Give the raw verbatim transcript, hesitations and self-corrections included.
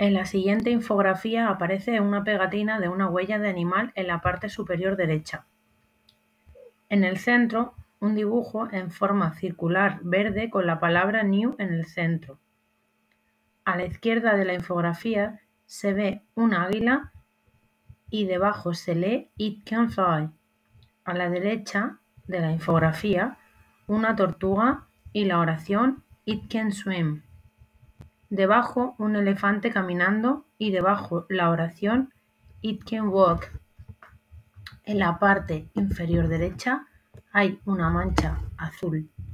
En la siguiente infografía aparece una pegatina de una huella de animal en la parte superior derecha. En el centro, un dibujo en forma circular verde con la palabra New en el centro. A la izquierda de la infografía se ve un águila y debajo se lee It can fly. A la derecha de la infografía, una tortuga y la oración It can swim. Debajo, un elefante caminando y debajo la oración It can walk. En la parte inferior derecha hay una mancha azul